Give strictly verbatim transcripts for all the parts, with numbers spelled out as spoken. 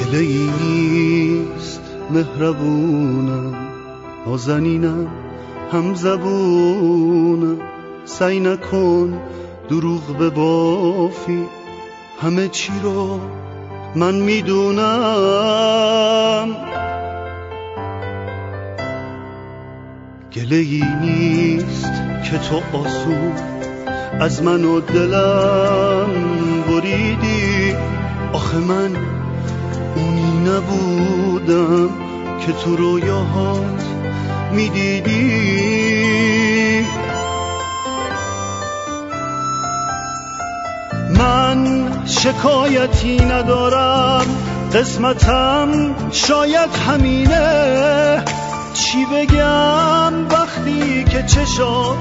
گله‌ای نیست مهربونم، نازنینم هم زبونم، سعی نکن دروغ ببافی، همه چی رو من میدونم. گله‌ای نیست که تو آسون از من و دلم بریدی، آخه من اونی نبودم که تو رویاهات میدیدی. من شکایتی ندارم، قسمتم شاید همینه، چی بگم وقتی که چشات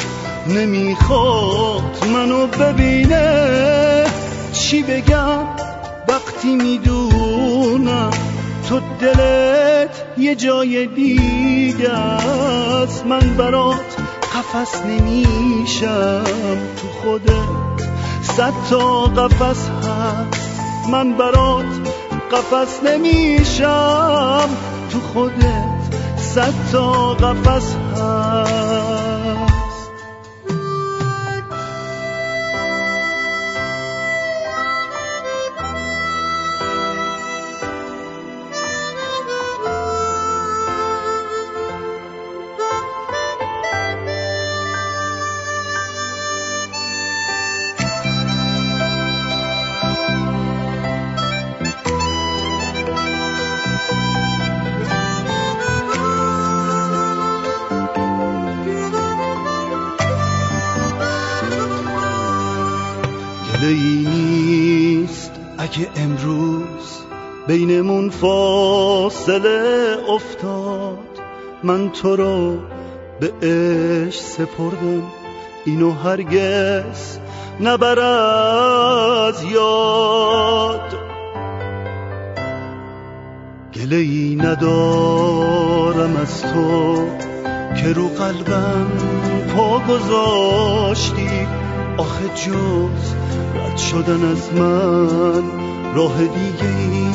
نمیخواد منو ببینه، چی بگم وقتی میدونم تو دلت یه جای دیگه است. من برات قفس نمیشم، تو خودت صد تا قفس هست. من برات قفس نمیشم، تو خودت صد تا قفس هست. گله‌ای نیست اگه امروز بینمون فاصله افتاد، من تو رو به عشق سپردم، اینو هرگز نبر از یاد. گله‌ای ندارم از تو که رو قلبم پا گذاشتی، آخه جز رد شدن از من راه دیگه ای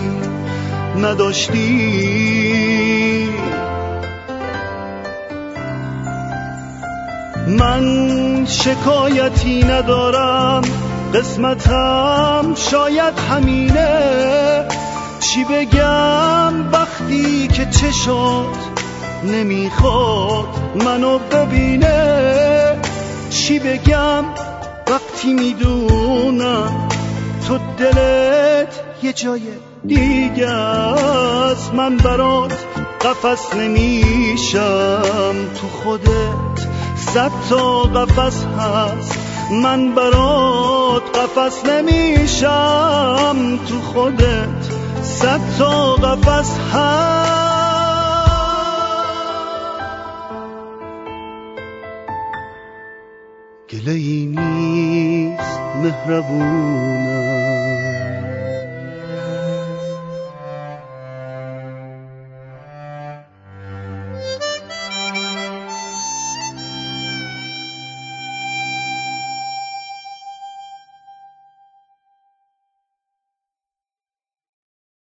نداشتی. من شکایتی ندارم، قسمتم شاید همینه، چی بگم وقتی که چشات نمیخواد منو ببینه، چی بگم وقتی میدونم تو دلت یه جای دیگه است. من برات قفس نمیشم، تو خودت صد تا قفس هست. من برات قفس نمیشم، تو خودت صد تا قفس هست. گله‌ای نیست مهربونم،